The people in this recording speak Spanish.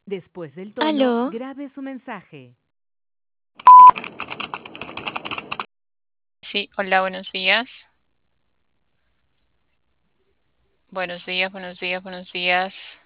Después del tono, Aló, grabe su mensaje. Sí, hola, buenos días. Buenos días, buenos días, buenos días.